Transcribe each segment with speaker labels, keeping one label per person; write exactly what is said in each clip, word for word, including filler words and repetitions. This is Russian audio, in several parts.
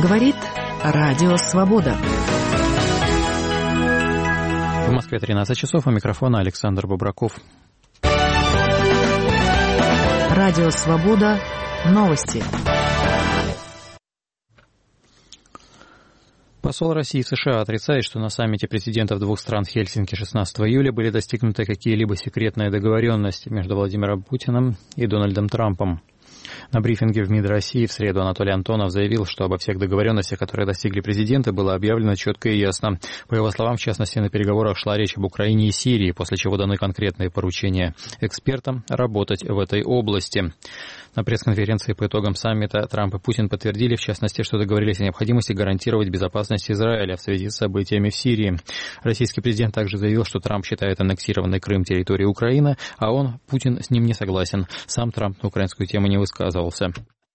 Speaker 1: Говорит Радио Свобода.
Speaker 2: В Москве тринадцать часов, у микрофона Александр Бобраков.
Speaker 1: Радио Свобода. Новости.
Speaker 2: Посол России в США отрицает, что на саммите президентов двух стран в Хельсинки шестнадцатого июля были достигнуты какие-либо секретные договоренности между Владимиром Путиным и Дональдом Трампом. На брифинге в МИД России в среду Анатолий Антонов заявил, что обо всех договоренностях, которые достигли президенты, было объявлено четко и ясно. По его словам, в частности, на переговорах шла речь об Украине и Сирии, после чего даны конкретные поручения экспертам работать в этой области. На пресс-конференции по итогам саммита Трамп и Путин подтвердили, в частности, что договорились о необходимости гарантировать безопасность Израиля в связи с событиями в Сирии. Российский президент также заявил, что Трамп считает аннексированный Крым территорией Украины, а он, Путин, с ним не согласен. Сам Трамп на украинскую тему не высказывался.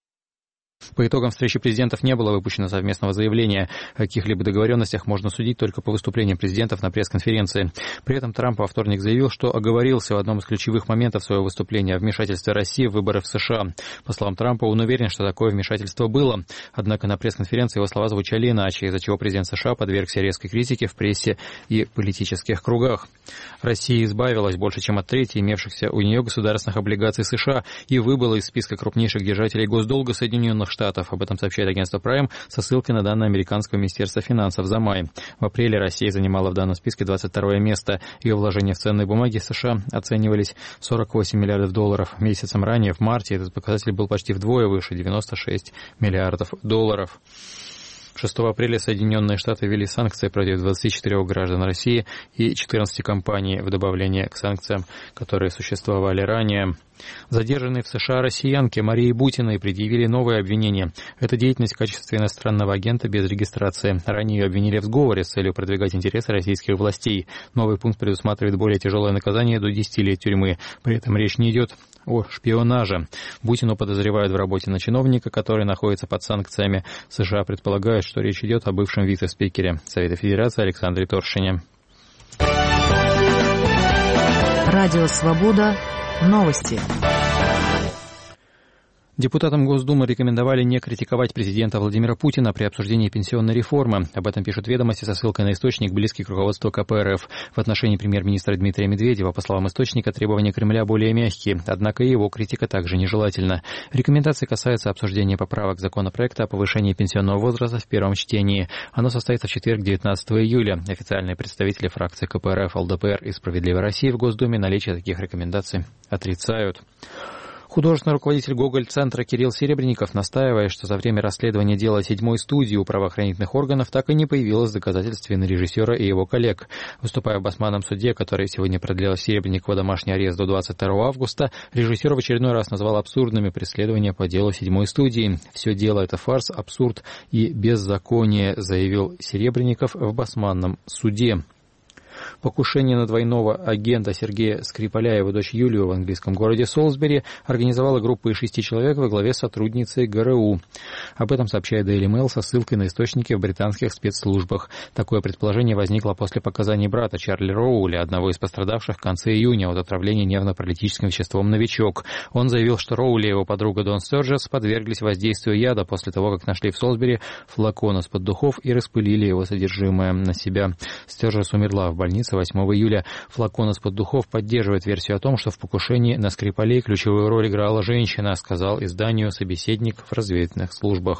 Speaker 2: По итогам встречи президентов не было выпущено совместного заявления. О каких-либо договоренностях можно судить только по выступлениям президентов на пресс-конференции. При этом Трамп во вторник заявил, что оговорился в одном из ключевых моментов своего выступления о вмешательстве России в выборы в США. По словам Трампа, он уверен, что такое вмешательство было. Однако на пресс-конференции его слова звучали иначе, из-за чего президент США подвергся резкой критике в прессе и политических кругах. Россия избавилась больше, чем от трети имевшихся у нее государственных облигаций США и выбыла из списка крупнейших держателей госдолга Соединенных Штатов. Об этом сообщает агентство Prime со ссылкой на данные американского министерства финансов за май. В апреле Россия занимала в данном списке двадцать второе место. Ее вложения в ценные бумаги США оценивались в сорок восемь миллиардов долларов. Месяцем ранее, в марте, этот показатель был почти вдвое выше – девяносто шесть миллиардов долларов. шестого апреля Соединенные Штаты ввели санкции против двадцати четырёх граждан России и четырнадцати компаний в добавление к санкциям, которые существовали ранее. Задержанные в США россиянки Марии Бутиной предъявили новые обвинения. Это деятельность в качестве иностранного агента без регистрации. Ранее ее обвинили в сговоре с целью продвигать интересы российских властей. Новый пункт предусматривает более тяжелое наказание до десяти лет тюрьмы. При этом речь не идет о шпионаже. Бутину подозревают в работе на чиновника, который находится под санкциями. США предполагают, что речь идет о бывшем вице-спикере Совета Федерации Александре Торшине.
Speaker 1: Радио Свобода. Новости.
Speaker 2: Депутатам Госдумы рекомендовали не критиковать президента Владимира Путина при обсуждении пенсионной реформы. Об этом пишут «Ведомости» со ссылкой на источник, близкий к руководству ка пэ эр эф. В отношении премьер-министра Дмитрия Медведева, по словам источника, требования Кремля более мягкие, однако и его критика также нежелательна. Рекомендации касаются обсуждения поправок законопроекта о повышении пенсионного возраста в первом чтении. Оно состоится в четверг, девятнадцатого июля. Официальные представители фракций ка пэ эр эф, эл дэ пэ эр и «Справедливой России» в Госдуме наличие таких рекомендаций отрицают. Художественный руководитель Гоголь-центра Кирилл Серебренников настаивает, что за время расследования дела седьмой студии у правоохранительных органов так и не появилось доказательств вины режиссера и его коллег. Выступая в Басманном суде, который сегодня продлил Серебренникова домашний арест до двадцать второго августа, режиссер в очередной раз назвал абсурдными преследования по делу седьмой студии. «Все дело — это фарс, абсурд и беззаконие», заявил Серебренников в Басманном суде. Покушение на двойного агента Сергея Скрипаля и его дочь Юлию в английском городе Солсбери организовала группа из шести человек во главе с сотрудницей гэ эр у. Об этом сообщает Daily Mail со ссылкой на источники в британских спецслужбах. Такое предположение возникло после показаний брата Чарли Роули, одного из пострадавших в конце июня от отравления нервно-паралитическим веществом «Новичок». Он заявил, что Роули и его подруга Дон Стерджес подверглись воздействию яда после того, как нашли в Солсбери флакон из-под духов и распылили его содержимое на себя. Стерджес умерла в больнице восьмого июля. Флакон из-под духов поддерживает версию о том, что в покушении на Скрипалей ключевую роль играла женщина, сказал изданию собеседник в разведывательных службах.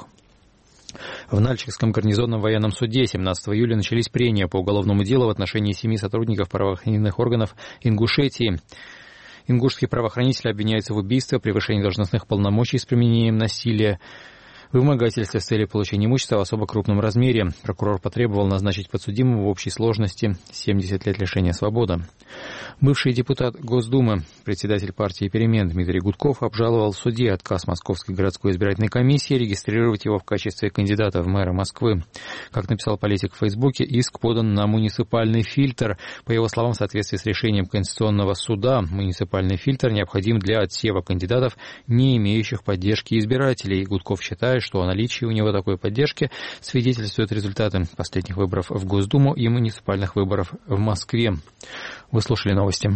Speaker 2: В Нальчикском гарнизонном военном суде семнадцатого июля начались прения по уголовному делу в отношении семи сотрудников правоохранительных органов Ингушетии. Ингушские правоохранители обвиняются в убийстве, превышении должностных полномочий с применением насилия, вымогательстве с целью получения имущества в особо крупном размере. Прокурор потребовал назначить подсудимому в общей сложности семьдесят лет лишения свободы. Бывший депутат Госдумы, председатель партии «Перемен» Дмитрий Гудков обжаловал в суде отказ Московской городской избирательной комиссии регистрировать его в качестве кандидата в мэра Москвы. Как написал политик в Фейсбуке, иск подан на муниципальный фильтр. По его словам, в соответствии с решением Конституционного суда, муниципальный фильтр необходим для отсева кандидатов, не имеющих поддержки избирателей. Гудков считает, что о наличии у него такой поддержки свидетельствуют результаты последних выборов в Госдуму и муниципальных выборов в Москве. Вы слушали новости.